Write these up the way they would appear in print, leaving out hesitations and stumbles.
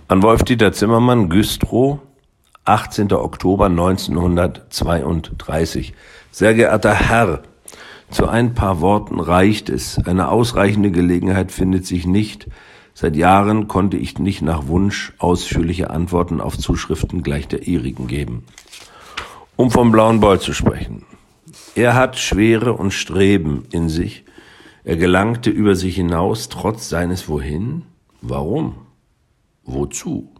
An Wolf-Dieter Zimmermann, Güstrow, 18. Oktober 1932. Sehr geehrter Herr, zu ein paar Worten reicht es. Eine ausreichende Gelegenheit findet sich nicht. Seit Jahren konnte ich nicht nach Wunsch ausführliche Antworten auf Zuschriften gleich der Ihrigen geben. Um vom blauen Boll zu sprechen. Er hat Schwere und Streben in sich. Er gelangte über sich hinaus, trotz seines Wohin. Warum? Wozu?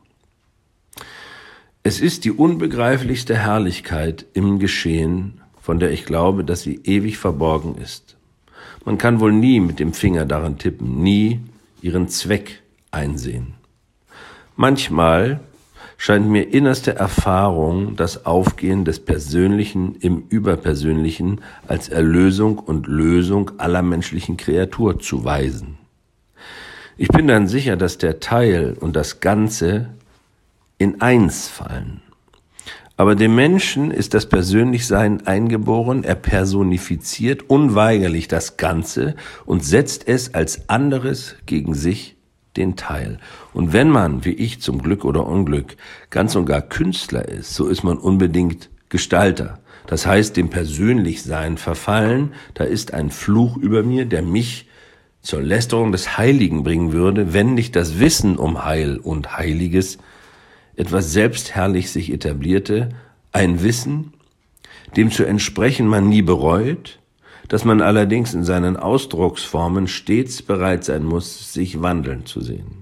Es ist die unbegreiflichste Herrlichkeit im Geschehen, von der ich glaube, dass sie ewig verborgen ist. Man kann wohl nie mit dem Finger daran tippen, nie ihren Zweck einsehen. Manchmal scheint mir innerste Erfahrung das Aufgehen des Persönlichen im Überpersönlichen als Erlösung und Lösung aller menschlichen Kreatur zu weisen. Ich bin dann sicher, dass der Teil und das Ganze in eins fallen. Aber dem Menschen ist das Persönlichsein eingeboren, er personifiziert unweigerlich das Ganze und setzt es als anderes gegen sich den Teil. Und wenn man, wie ich zum Glück oder Unglück, ganz und gar Künstler ist, so ist man unbedingt Gestalter. Das heißt, dem Persönlichsein verfallen, da ist ein Fluch über mir, der mich zur Lästerung des Heiligen bringen würde, wenn nicht das Wissen um Heil und Heiliges etwas selbstherrlich sich etablierte, ein Wissen, dem zu entsprechen man nie bereut, dass man allerdings in seinen Ausdrucksformen stets bereit sein muss, sich wandeln zu sehen.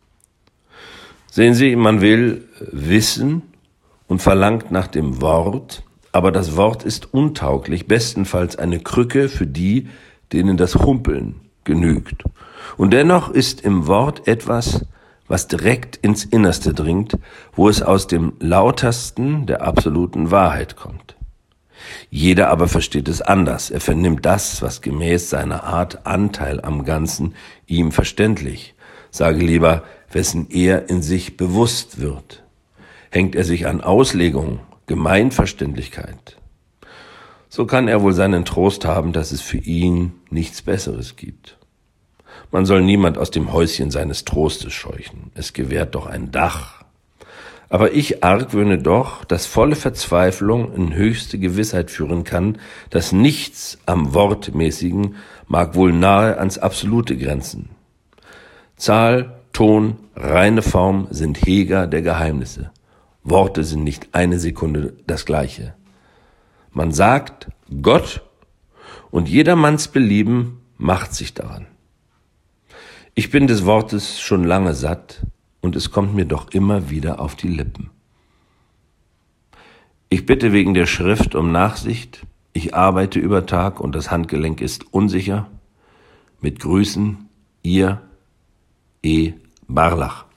Sehen Sie, man will wissen und verlangt nach dem Wort, aber das Wort ist untauglich, bestenfalls eine Krücke für die, denen das Humpeln genügt. Und dennoch ist im Wort etwas, was direkt ins Innerste dringt, wo es aus dem Lautersten der absoluten Wahrheit kommt. Jeder aber versteht es anders. Er vernimmt das, was gemäß seiner Art Anteil am Ganzen ihm verständlich. Sage lieber, wessen er in sich bewusst wird. Hängt er sich an Auslegung, Gemeinverständlichkeit, so kann er wohl seinen Trost haben, dass es für ihn nichts Besseres gibt. Man soll niemand aus dem Häuschen seines Trostes scheuchen. Es gewährt doch ein Dach. Aber ich argwöhne doch, dass volle Verzweiflung in höchste Gewissheit führen kann, dass nichts am Wortmäßigen mag wohl nahe ans Absolute grenzen. Zahl, Ton, reine Form sind Heger der Geheimnisse. Worte sind nicht eine Sekunde das Gleiche. Man sagt Gott und jedermanns Belieben macht sich daran. Ich bin des Wortes schon lange satt und es kommt mir doch immer wieder auf die Lippen. Ich bitte wegen der Schrift um Nachsicht. Ich arbeite über Tag und das Handgelenk ist unsicher. Mit Grüßen, Ihr E. Barlach.